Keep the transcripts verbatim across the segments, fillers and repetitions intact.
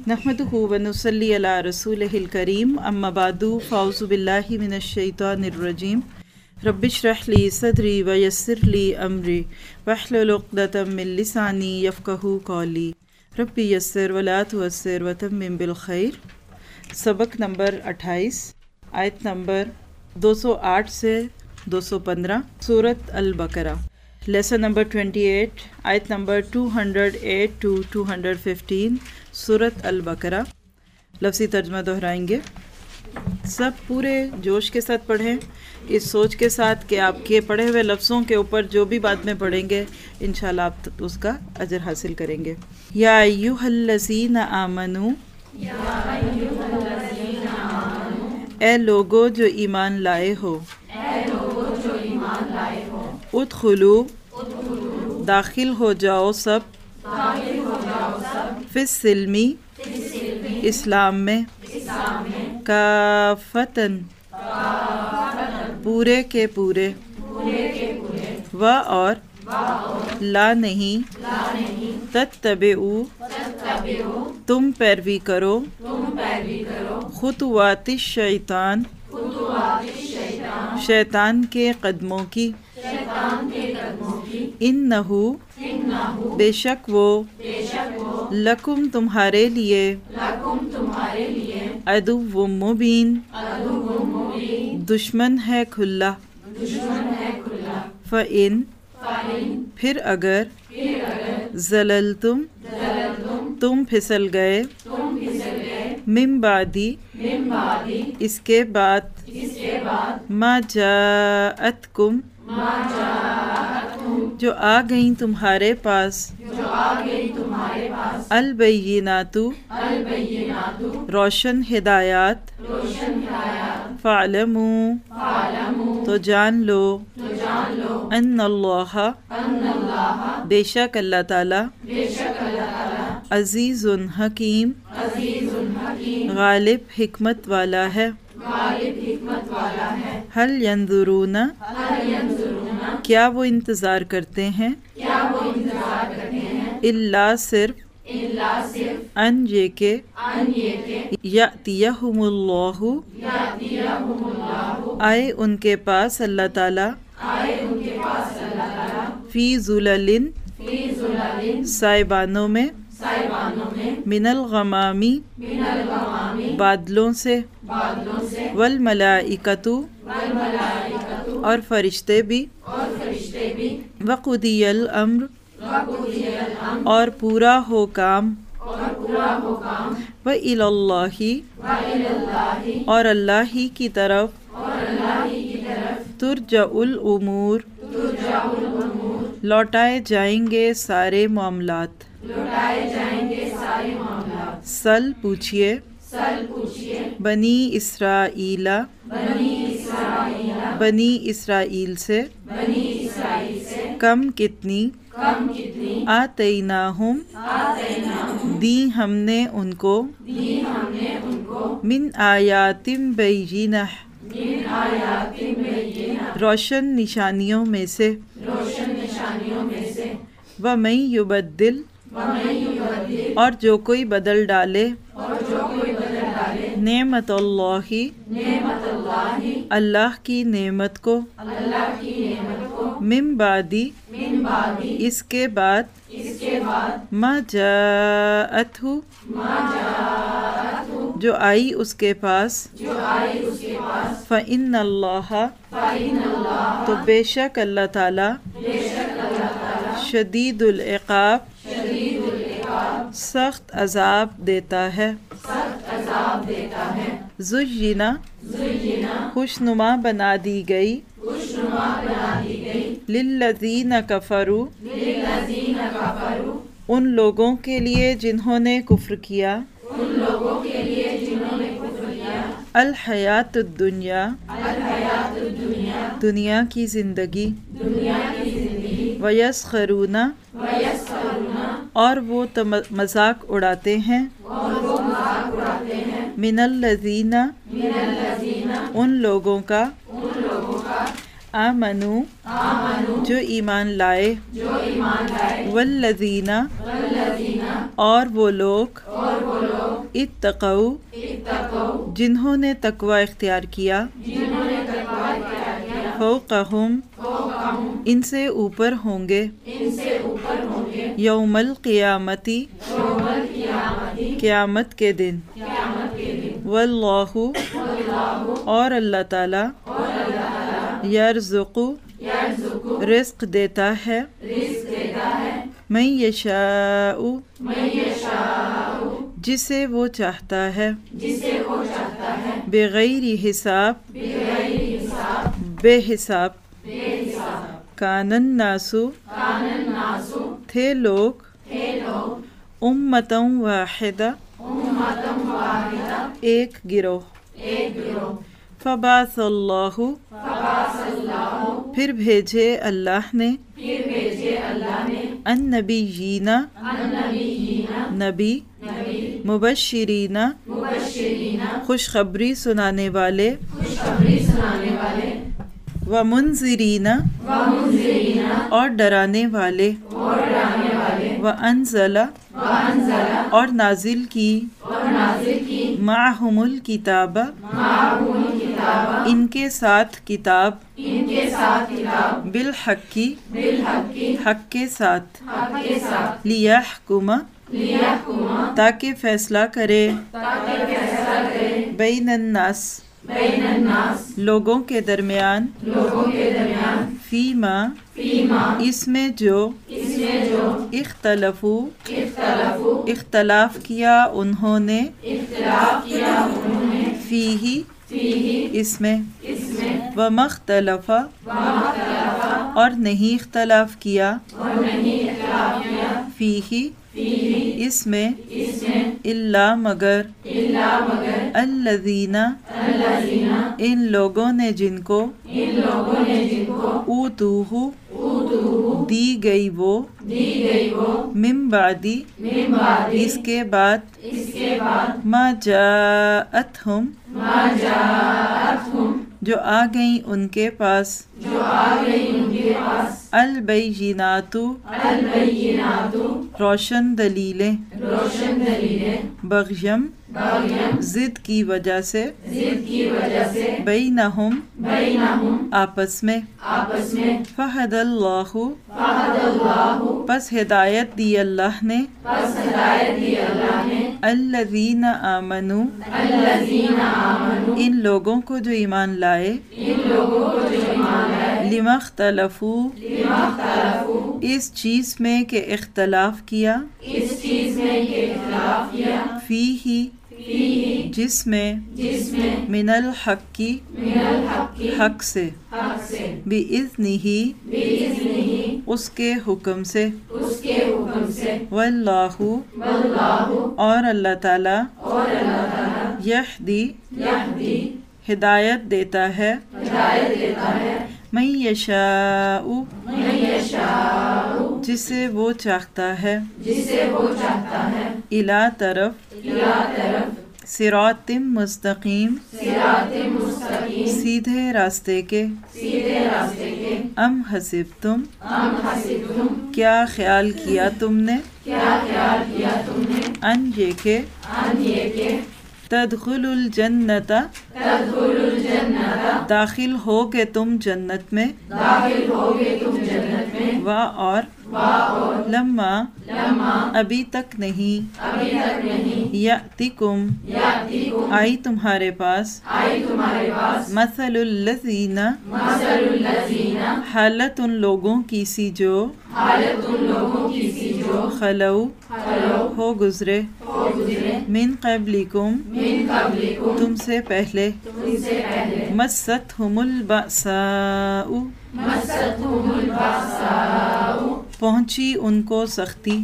नहमदुहु व नुसल्ली अला रसूलिहिल करीम अम्मा बादु फ़ाउज़ु बिल्लाहि मिनश शैतानिर रजीम रब्बिश्रह ली सदरी व यस्सिर ली अमरी वहलुल उक़दतम मिन लिसानी यफ़क़हू क़ौली रब्बी यस्सिर व ला तुअस्सिर व तम्मिम बिल खैर। सबक नंबर अट्ठाईस, आयत नंबर दो सौ आठ से दो सौ पंद्रह, सूरत अल बकरा। लेसन नंबर अट्ठाईस, आयत नंबर दो सौ आठ टू दो सौ पंद्रह, सूरत अल बकरा। लफ्ज़ी तर्जमा दोहराएंगे। सब पूरे जोश के साथ पढ़ें, इस सोच के साथ कि आपके पढ़े हुए लफ्ज़ों के ऊपर जो भी बाद में पढ़ेंगे इंशाल्लाह आप उसका अजर हासिल करेंगे। या अय्युहल्लज़ीना आमनू, ए लोगो जो ईमान लाए हो, उदखुलू, दाखिल हो जाओ सब, फिस्सिल्मी, इस्लाम में, काफतन, पूरे के पूरे, व और, ला नहीं, तत्तबिउ, तुम पैरवी करो, खुतवातिश शैतान, शैतान के कदमों की, इन्नहु, बेशक वो, लकुम तुम्हारे लिए, अदुव्वुम मुबीन, दुश्मन है खुल्ला, फ़इन, फिर अगर, ज़ललतुम, तुम फिसल गए, मिन बादी, इसके बाद, मा जाअतकुम, जो आ गईं तुम्हारे पास, अल बय्यिनातु, रोशन हिदायत, फ़अलमू, तो जान लो, अन्नल्लाह, बेशक अल्लाह ताला, अज़ीज़ुन हकीम, गालिब हिकमत वाला है। हल यंजुरूना, क्या वो इंतज़ार करते हैं, इल्ला सिर्फ, अन ये के, यअतियहुमुल्लाहु, आए उनके पास अल्लाह ताला, फी ज़ुललिन, साइबानों में, मिनल गमामी, बादलों से, वल मलाइकतु, और फरिश्ते भी, वक़ुदियल अम्र, और पूरा हो काम, व इलल्लाहि, और अल्लाह ही की तरफ, तुरजउल उमूर, लौटाए जाएंगे सारे मामलात। सल पूछिए, बनी इसराइला, बनी इसराइल से, कम कितनी, आतैनाहुम, दी हमने उनको, मिन आयातिम बय्यिनह, रोशन निशानियों में से, व मैं युबद्दिल, और जो कोई बदल डाले, नेमतुल्लाहि, अल्लाह की नेमत को, मिन बादी, इसके बाद, मा जाअतहु, जो आई उसके पास, फ़इन्नल्लाह, तो बेशक अल्लाह ताला, शदीदुल इक़ाब, सख्त अज़ाब देता है। ज़ुय्यिना, खुशनुमा बना दी गई, लिल्लज़ीना कफ़रू, उन लोगों के लिए जिन्होंने कुफ्र किया, अल हयातुद दुनिया, दुनिया की जिंदगी, वयस्खरूना, और वो मजाक उड़ाते हैं, मिनल्लज़ीना, उन लोगों का, आमनू, जो ईमान लाए, वल्लज़ीना, और वो लोग, اتقوا جنہوں نے تقوی اختیار کیا، فوقہم ان سے اوپر ہوں گے، یوم القیامتی قیامت کے دن، واللہ اور اللہ تعالی یرزق رزق دیتا ہے، من یشاء جسے وہ چاہتا ہے، بغیر حساب بے حساب، کان الناس تھے لوگ، امتً واحدہ ایک گروہ، فبعث اللہ پھر بھیجے اللہ نے، النبیین نبی، مبشرین خوشخبری سنانے والے، ومنذرین اور ڈرانے والے، وانزل اور نازل کی، معہم الکتاب ان کے ساتھ کتاب، بالحق حق کے ساتھ، لیحکم تاکہ فیصلہ کرے، بین الناس لوگوں کے درمیان، فیما اس میں جو، اختلفو اختلاف کیا انہوں نے، فیہ اس میں، وما اختلف اور نہیں اختلاف کیا، فیہ اس میں، الا مگر، الذین ان لوگوں نے جن کو، اوتوہ دی گئی وہ، من بعدی اس کے بعد، ما جاءتہم جو آ گئیں ان کے پاس، البینات روشن دلیلیں، بغیم ضد کی وجہ سے، بینہم آپس میں، فہد اللہ پس ہدایت دی اللہ نے، الذین آمنوا ان لوگوں کو جو ایمان لائے، لما اختلفوا اس چیز میں کہ اختلاف کیا، فیہ جس میں، من الحق کی حق سے، بِإِذْنِهِ اس کے حکم سے، واللہ اور اللہ تعالی، یہدی ہدایت دیتا ہے، من یشاء جسے وہ چاہتا ہے، الی طرف، صراط مستقیم سیدھے راستے کے، ام حسبتم کیا خیال کیا تم نے، ان یہ کہ، تدخل الجنت داخل ہوگے تم جنت میں، و اور لما ابھی تک نہیں، یاتیکم آئی تمہارے پاس، مثل الذین حالت ان لوگوں کی سی جو، خلو ہو گزرے، من قبلکم تم سے پہلے، مستہم البأساء پہنچی ان کو سختی،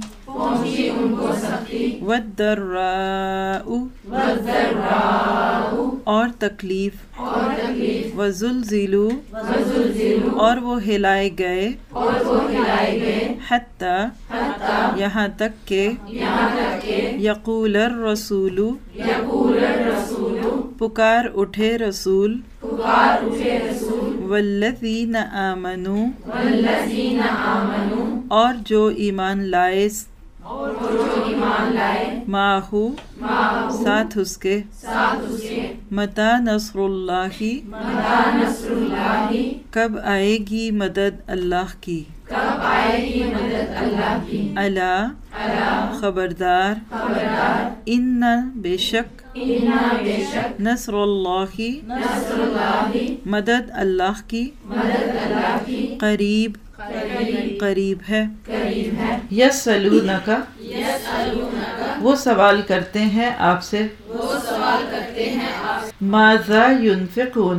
والضراء اور تکلیف، وزلزلوا اور وہ ہلائے گئے، حتی یہاں تک کہ، یقول الرسول پکار اٹھے رسول، والذین آمنوا اور جو ایمان لائے، معہو साथ उसके मता नस्रुल्लाही कब आएगी मदद अल्लाह की अला खबरदार इन्ना बेशक नस्रुल्लाही मदद अल्लाह की करीब करीब है। यस्अलूनका वो सवाल करते हैं आपसे माज़ा युनफ़िक़ून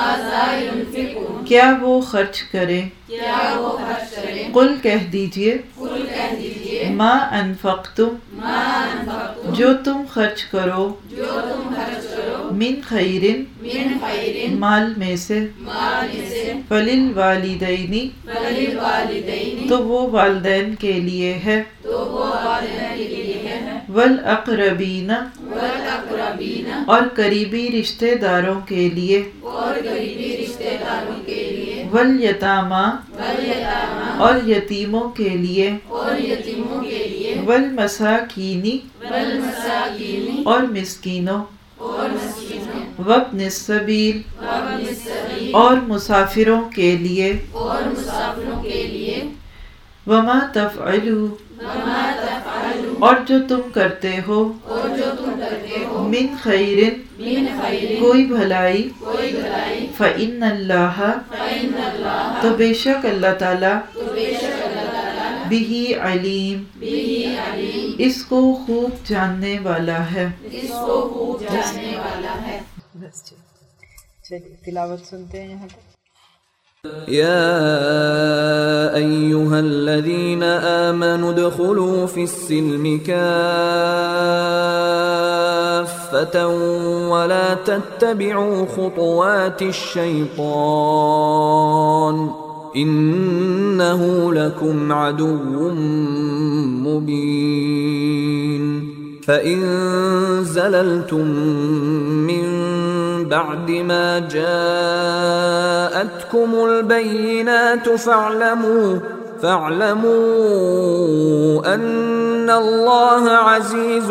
क्या वो खर्च करें कुल कह दीजिए मा अनफ़क़्तुम जो तुम खर्च करो मिन खैरिन माल में से फलिल वालिदैनी तो वो वालिदैन के लिए है वल अक़रबीना और करीबी रिश्तेदारों के लिए वल यतामा और यतीमों के लिए वल मसाकीनी और मिस्कीनों वब्निस सबील और मुसाफिरों के लिए वमा तफ़अलू और जो तुम करते हो मिन खैरिन कोई भलाई फ़इन्नल्लाह तो बेशक अल्लाह ताला बिही अलीम इसको खूब जानने वाला है। चलिए तिलावत सुनते हैं यहाँ तक। या अय्युहल्लज़ीन आमनू उदखुलू फिस्सिल्मि काफ़्फ़तन वला तत्तबि'ू खुतुवातिश शैतान इन्नहु लकुम अदुव्वुम मुबीन फ़इन ज़ललतुम मिन بعد ما جاءتكم البينات فاعلموا فاعلموا أن الله عزيز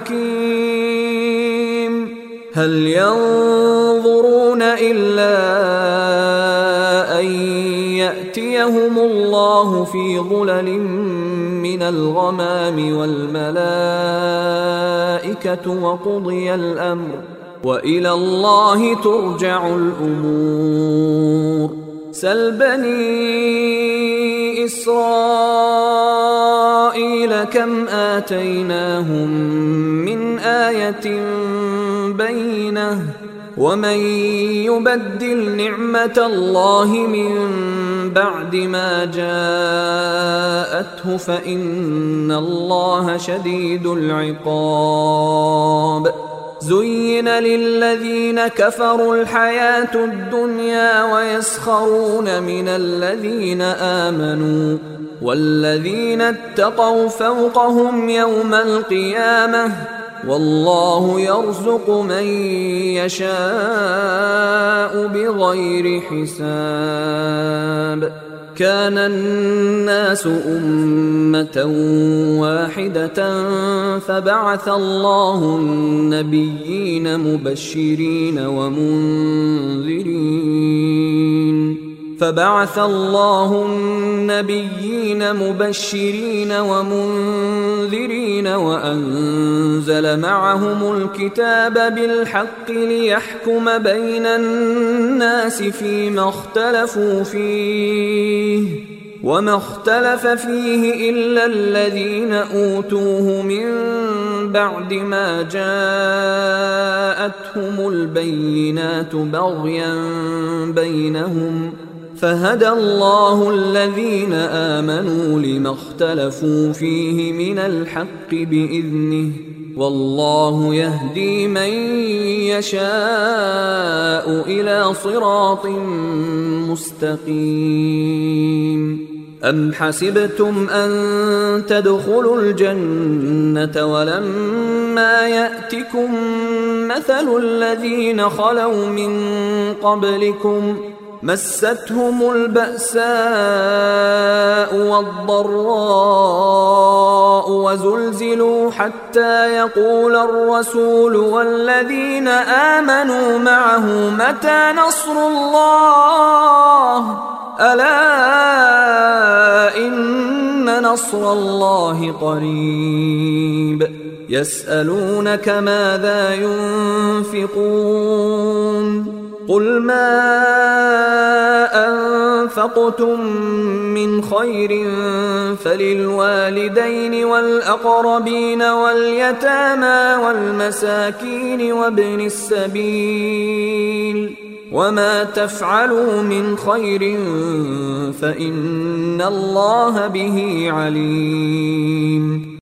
حكيم هل ينظرون إلا أن يأتيهم الله في ظلل من الغمام والملائكة وقضي الأمر وإلى الله ترجع الأمور سل بني إسرائيل كم آتيناهم من آية بينة ومن يبدل نعمة الله من بعد ما جاءته فإن الله شديد العقاب زين للذين كفروا الحياة الدنيا ويسخرون من الذين آمنوا والذين اتقوا فوقهم يوم القيامة والله يرزق من يشاء بغير حساب كان الناس أمة واحدة فبعث الله النبيين مبشرين ومنذرين فبعث الله النبيين مبشرين ومنذرين وأنزل معهم الكتاب بالحق ليحكم بين الناس فيما اختلفوا فيه وما اختلف فيه إلا الذين أوتوه من بعد ما جاءتهم البينات بغيا بينهم فهدى الله الذين آمنوا لما اختلفوا فيه من الحق بإذنه والله يهدي من يشاء إلى صراط مستقيم أم حسبتم أن تدخلوا الجنة ولما يأتكم مثل الذين خلوا من قبلكم مستهم البأساء والضراء وزلزلوا حتى يقول الرسول والذين آمنوا معه متى نصر الله ألا إن نصر الله قريب يسألونك ماذا ينفقون قل ما أنفقتم من خير فللوالدين والأقربين واليتامى والمساكين وابن السبيل وما تفعلوا من خير فإن الله به عليم